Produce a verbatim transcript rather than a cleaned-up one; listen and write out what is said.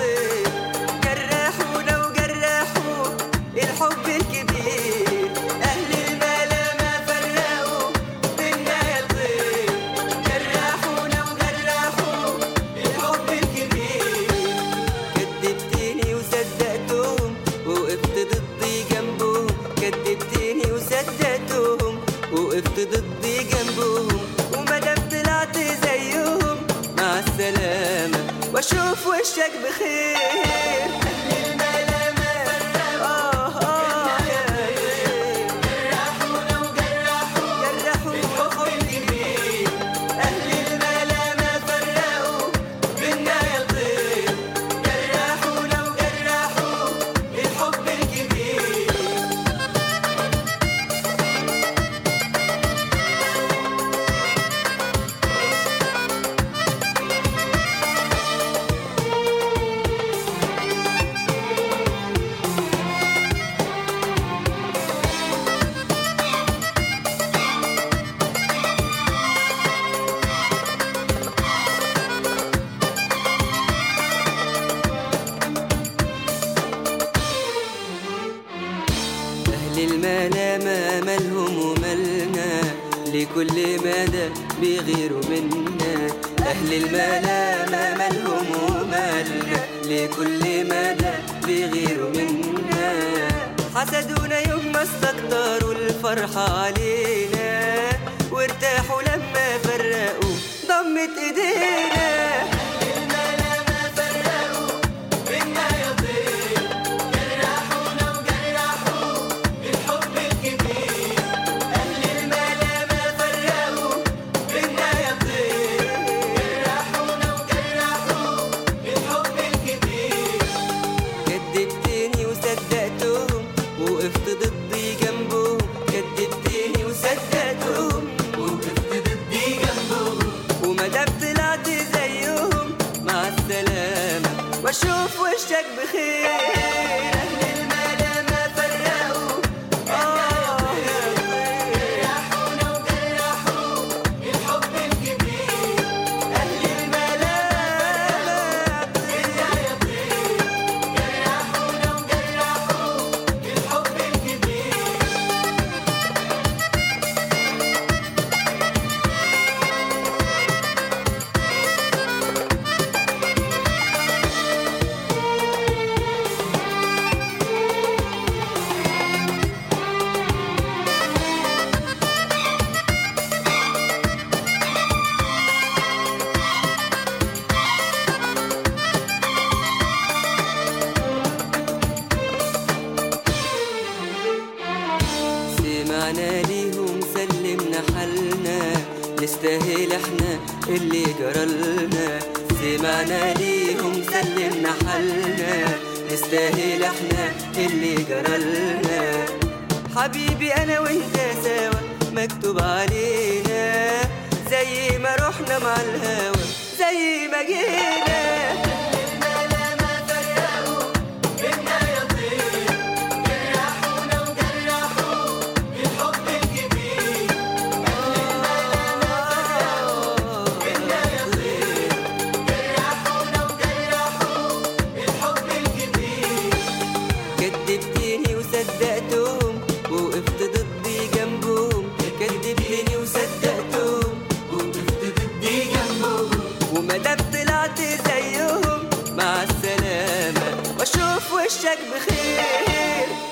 طير، جرحونا وجرحوا الحب الكبير. أهل الملامة فرقوا بينا يا طير، جرحونا وجرحوا الحب الكبير. كدبتني وصدقتهم ووقفت ضدي جنبهم، كدبتني وصدقتهم وقفت ضدي جنبهم. ومادام طلعت زيهم مع السلامة واشوف وشك بخير. أهل الملامة آه آه يا طير، جرحونا وجرحوا جرحوا الحب الكبير. أهل الملامة فرقوا بينا يا طير، جرحونا وجرحوا الحب الكبير. أهل الملامة مالهم ومالنا، لكل مدى بيغيروا منا. أهل الملامة مالهم ومالنا، لكل مدى بيغيروا منا. حسدونا يوم ما استكتروا الفرحة علينا، وارتاحوا لما فرقوا ضمت ايدينا. كدبتني وصدقتهم ووقفت ضدي جنبهم، كدبتني وصدقتهم ووقفت ضدي جنبهم. ومادام طلعت زيهم مع السلامة واشوف وشك بخير. أهل الملامة فرقوا آه يا طير، جرحونا وجرحوا الحب الكبير. أهل الملامة بينا يا طير، جرحونا وجرحوا الحب الكبير. سمعنا ليهم سلمنا حالنا، نستاهل احنا اللي جرالنا. سمعنا ليهم سلمنا حالنا، نستاهل احنا اللي جرالنا. حبيبي انا وانت سوا مكتوب علينا، زي ما رحنا مع الهوا زي ما جينا. كدبتني وصدقتهم ووقفت ضدي جنبهم، كدبتني وصدقتهم ووقفت ضدي جنبهم. ومادام طلعت زيهم مع السلامة واشوف وشك بخير.